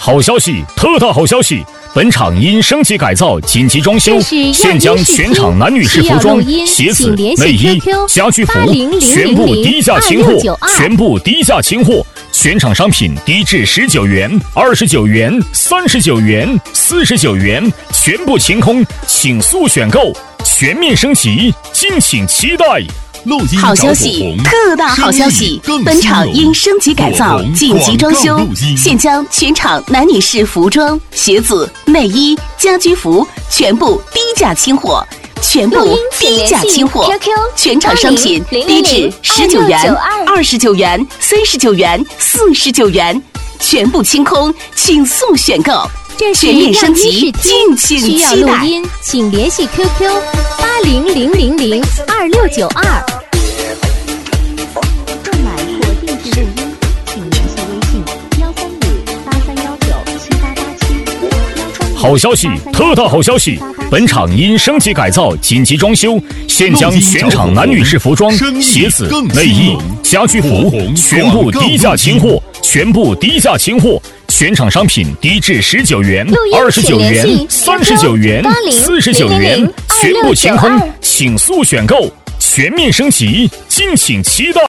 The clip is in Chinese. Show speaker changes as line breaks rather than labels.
好消息，特大好消息！本场因升级改造紧急装修，现将全场男女士服装、鞋子、内衣、家居服全部低价清货，全场商品低至19元、29元、39元、49元，全部清空，请速选购，全面升级，敬请期待。
好消息，特大好消息！本场因升级改造紧急装修，现将全场男女士服装、鞋子、内衣、家居服全部低价清货，全部低价清货，全场商品低至19元、29元、39元、49元，全部清空，请速选购。全面升级，敬请期待。
需要录音，请联系 QQ800002692。
购买或定制录音，请联系微信13583197887。
好消息，特大好消息！本场因升级改造紧急装修，现将全场男女士服装、鞋子、内衣、家居服全部低价清货，全场商品低至19元、29元、39元、49元，全部清空，请速选购，全面升级，敬请期待。